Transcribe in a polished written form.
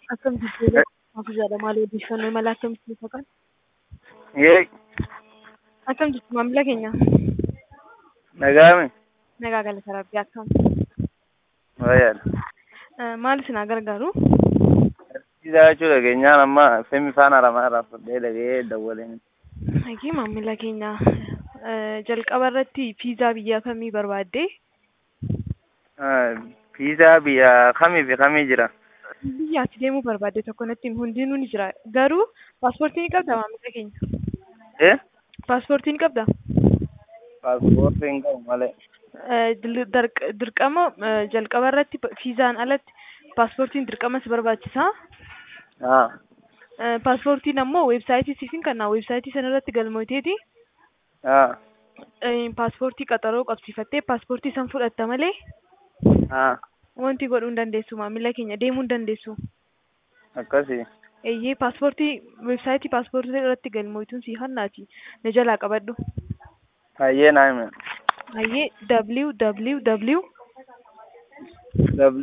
Akkam jirtu Hafizaadha maal odeeffannoo mala akkamitti faqan? Yee, Akkam jirtu maamila keenya? nagaame. Nagaa galata Rabbii akkam? Wayyaadha. Maal isin gargaaru? Fiizaa jechuudha keenyaan amma femi faana aramaa irraa fudhee dhagee dawwaleen. Hagii maamila keenya jalqaba irratti fiizaa biyya kamii barbaadde? Fiizaa biyya kamii fi kamii jira? Biyya ati deemuu barbaadde tokko natti hundinuu ni jira. Garuu paaspoortii ni qabda maamila keenya? Paaspoortii ni qabda? Paaspoortii hin qabu malee. Dirqama jalqaba irratti fiizaan alatti paaspoortiin dirqama si barbaachisa. Paaspoortiin ammoo weebsaayitii siifin kannaa weebsaayitii sana irratti galmoiteeti. Paaspoortii qaxaroo qabsiifattee paaspoortii san fudhatta malee wanti godhuu hin dandeessu maamila keenya deemuu hin dandeessu. Akkasii. Eeyyee paaspoortii weebsaayitii paaspoortii irratti galmoituun si hannaati na jalaa qabadhu. Hayyee naa hime. Hayyee www